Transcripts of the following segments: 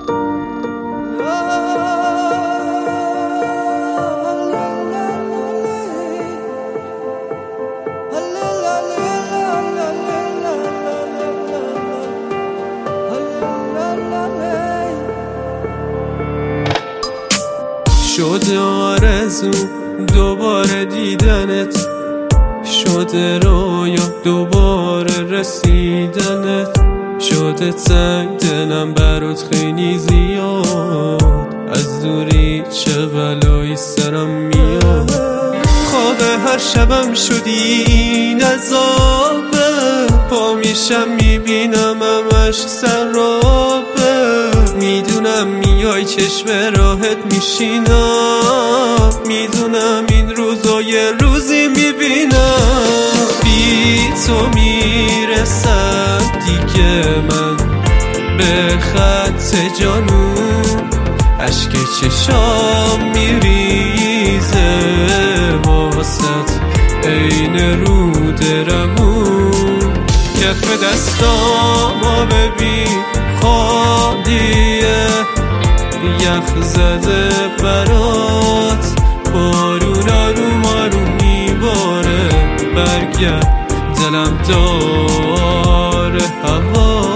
شده آرزو دوباره دیدنت، شده رویا دوباره رسیدنت، شده تنگ دلم برات خیلی زیاد، از دوری چه بلایی سرم میاد. خواب هر شبم شدی این عذابه، پا میشم میبینم همش سرابه، میدونم میای چشم راحت میشینم، میدونم این روزای روزی میبینم، بی تو میرسم دیگه من به خط جانون، اشک چشام میریزه واسط عین رود روون، کف دستامو ببین خالیه، یخ زده برات، بارون آروم آروم میباره، برگرد دلم داره هوا.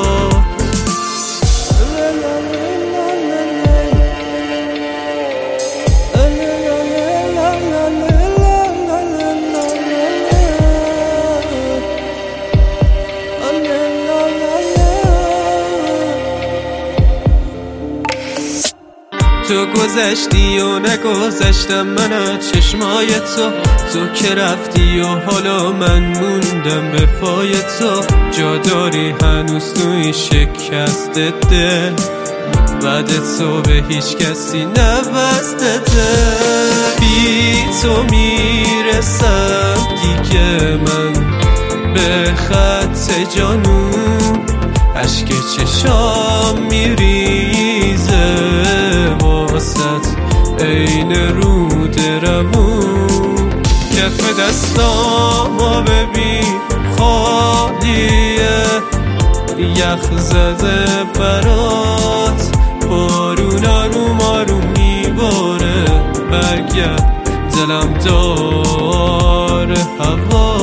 تو گذشتی و نگذشتم من از چشمای تو که رفتی و حالا من موندم به پای تو، جا داری هنوز توی شکست دل، بعد تو به هیچ کسی نبسته، بی تو میرسم دیگه من به خط جانون، اشک چشام میریزه واسط عین رود روون، کف دستامو ببین خالیه، یخ زده برات، بارون آروم آروم میباره، برگرد دلم داره هوا.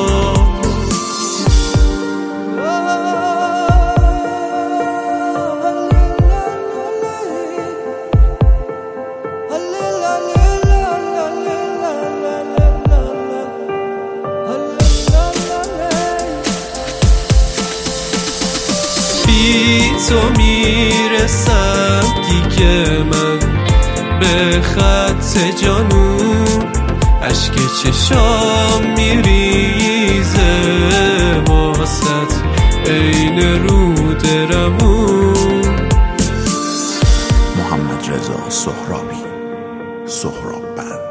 بی تو میرسم دیگه من به خط جانون، اشک چشام میریزه واسط عین رود روون. محمد رضا سهرابی، سهراب بند.